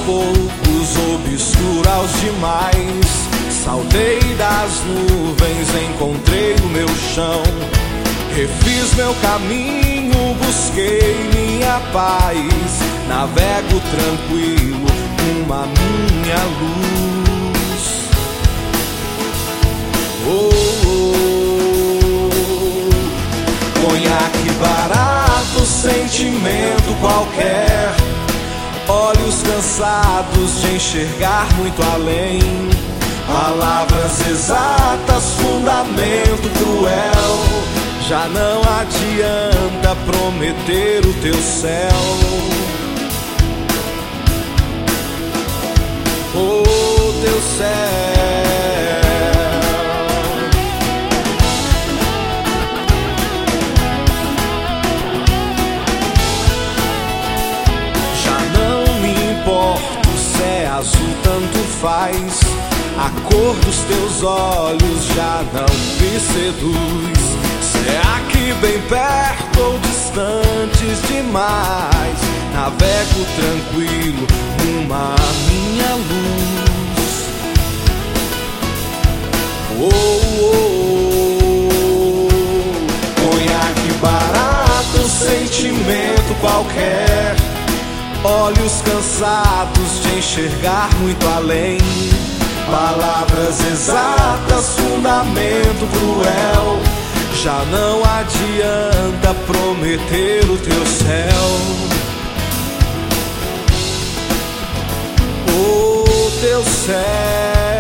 poucos, obscura aos demais. Saltei das nuvens, encontrei o meu chão. Refiz meu caminho, busquei minha paz. Navego tranquilo, rumo à minha luz. Conhaque barato, sentimento qualquer. Olhos cansados de enxergar muito além. Palavras exatas, fundamento cruel. Já não adianta prometer o teu céu. Oh, teu céu. Já não me importo se é azul, tanto faz. A cor dos teus olhos já não me seduz. Se é aqui bem perto ou distantes demais, navego tranquilo rumo à minha luz. Conhaque barato, sentimento qualquer. Olhos cansados de enxergar muito além. Palavras exatas, fundamento cruel. Já não adianta prometer o teu céu. Oh, teu céu.